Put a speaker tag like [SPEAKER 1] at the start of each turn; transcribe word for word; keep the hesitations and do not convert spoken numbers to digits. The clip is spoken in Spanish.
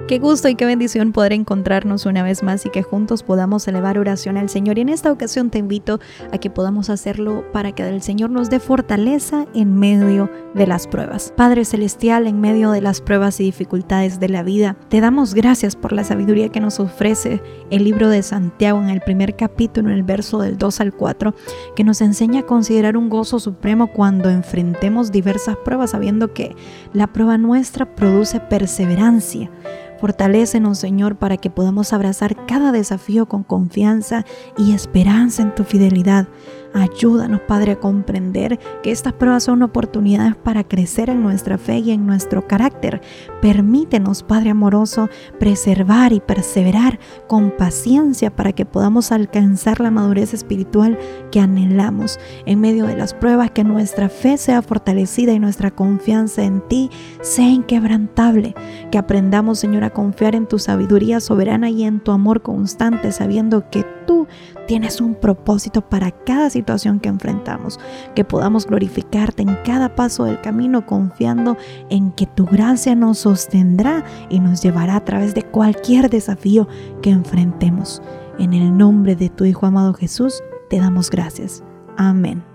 [SPEAKER 1] Qué gusto y qué bendición poder encontrarnos una vez más y que juntos podamos elevar oración al Señor. Y en esta ocasión te invito a que podamos hacerlo para que el Señor nos dé fortaleza en medio de las pruebas. Padre Celestial, en medio de las pruebas y dificultades de la vida, te damos gracias por la sabiduría que nos ofrece el libro de Santiago en el primer capítulo, en el verso del dos al cuatro, que nos enseña a considerar un gozo supremo cuando enfrentemos diversas pruebas, sabiendo que la prueba nuestra produce perseverancia. Fortalécenos, Señor, para que podamos abrazar cada desafío con confianza y esperanza en tu fidelidad. Ayúdanos, Padre, a comprender que estas pruebas son oportunidades para crecer en nuestra fe y en nuestro carácter. Permítenos, Padre amoroso, preservar y perseverar con paciencia para que podamos alcanzar la madurez espiritual que anhelamos. En medio de las pruebas, que nuestra fe sea fortalecida y nuestra confianza en ti sea inquebrantable. Que aprendamos, Señor, a confiar en tu sabiduría soberana y en tu amor constante, sabiendo que tú tienes un propósito para cada situación que enfrentamos. Que podamos glorificarte en cada paso del camino, confiando en que tu gracia nos sostendrá y nos llevará a través de cualquier desafío que enfrentemos. En el nombre de tu Hijo amado Jesús, te damos gracias. Amén.